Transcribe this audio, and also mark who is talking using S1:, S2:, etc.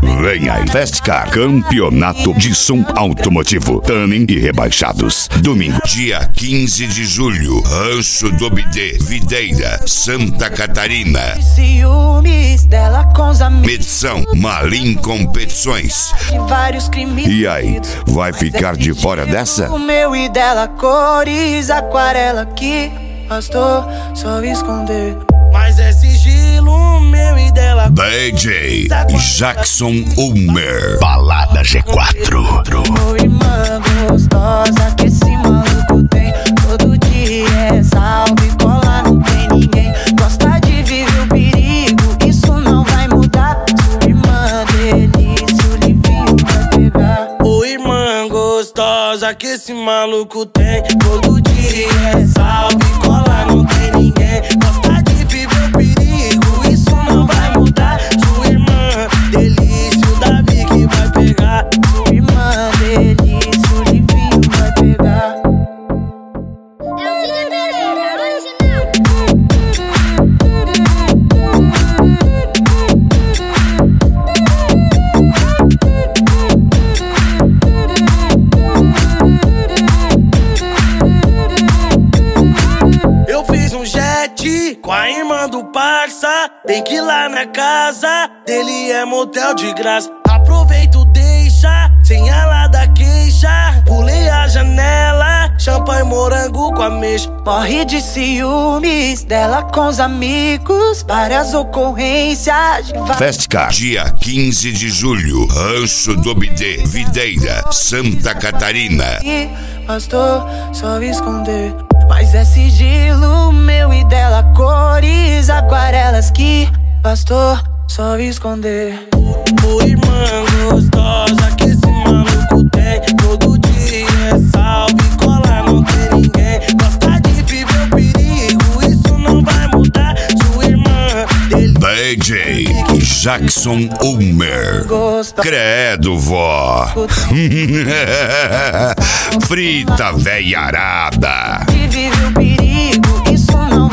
S1: Vem aí, Festcar, campeonato de som automotivo, tuning e rebaixados. Domingo, dia 15 de julho, Rancho do Bidê, Videira, Santa Catarina.
S2: Ciúmes dela com os amigos.
S1: Medição Malim Competições. E aí, vai ficar de fora dessa?
S2: O meu e dela cores, aquarela que bastou só esconder. Mas é sigilo meu e dela.
S1: DJ Jackson Ulmer, Balada G4.
S2: Ô irmã gostosa que esse maluco tem. Todo dia é salve, cola, não tem ninguém. Gosta de viver o perigo, isso não vai mudar. Sua irmã delícia, o livinho vai pegar. Ô irmã gostosa que esse maluco tem. Todo dia é salve, cola, não tem ninguém. Gosta de viver o perigo, isso não vai mudar. Sua irmã delícia, o Davi que vai pegar. Sua irmã delícia, o livinho vai pegar. Eu fiz um jet com a irmã do parça. Tem que ir lá na casa dele, é motel de graça. Aproveito, deixa, sem ela dar queixa. Pulei a janela, champanhe morango com ameixa. Morre de ciúmes dela com os amigos. Várias ocorrências.
S1: Festcar, dia 15 de julho, Rancho do Bidê, Videira, Santa Catarina.
S2: E bastou só esconder. Mas é sigilo meu e dela cores, aquarelas que bastou só esconder. Ô irmã gostosa que esse maluco tem. Todo dia é salve, cola, não tem ninguém. Gosta de viver o perigo, isso não vai mudar. Sua irmã
S1: DJ Jackson Ulmer, credo, vó. Frita veiarada.
S2: vive o perigo, isso não